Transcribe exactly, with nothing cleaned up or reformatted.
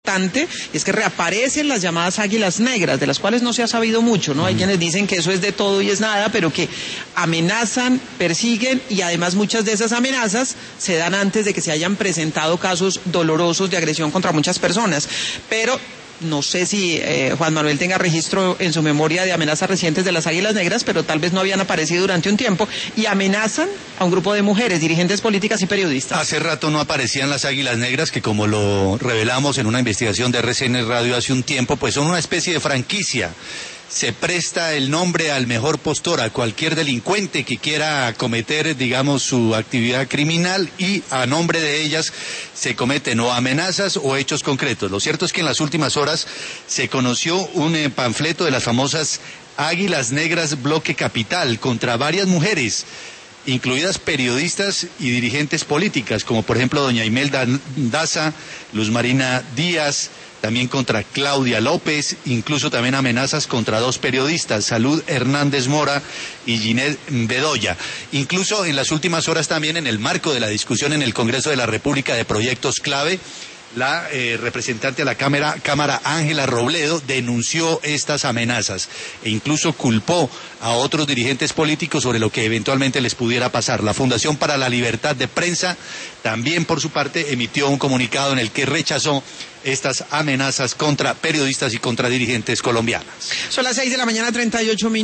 es que reaparecen las llamadas águilas negras, de las cuales no se ha sabido mucho, ¿no? Hay mm. quienes dicen que eso es de todo y es nada, pero que amenazan, persiguen, y además muchas de esas amenazas se dan antes de que se hayan presentado casos dolorosos de agresión contra muchas personas. Pero no sé si eh, Juan Manuel tenga registro en su memoria de amenazas recientes de las águilas negras, pero tal vez no habían aparecido durante un tiempo, y amenazan a un grupo de mujeres, dirigentes políticas y periodistas. Hace rato no aparecían las águilas negras, que como lo revelamos en una investigación de R C N Radio hace un tiempo, pues son una especie de franquicia. Se presta el nombre al mejor postor, a cualquier delincuente que quiera cometer, digamos, su actividad criminal, y a nombre de ellas se cometen o amenazas o hechos concretos. Lo cierto es que en las últimas horas se conoció un eh, panfleto de las famosas Águilas Negras Bloque Capital contra varias mujeres, incluidas periodistas y dirigentes políticas, como por ejemplo doña Imelda Daza, Luz Marina Díaz, también contra Claudia López, incluso también amenazas contra dos periodistas, Salud Hernández Mora y Ginette Bedoya. Incluso en las últimas horas también, en el marco de la discusión en el Congreso de la República de proyectos clave, la eh, representante de la Cámara, Cámara Ángela Robledo, denunció estas amenazas e incluso culpó a otros dirigentes políticos sobre lo que eventualmente les pudiera pasar. La Fundación para la Libertad de Prensa también, por su parte, emitió un comunicado en el que rechazó estas amenazas contra periodistas y contra dirigentes colombianas. Son las seis de la mañana, treinta y ocho minutos.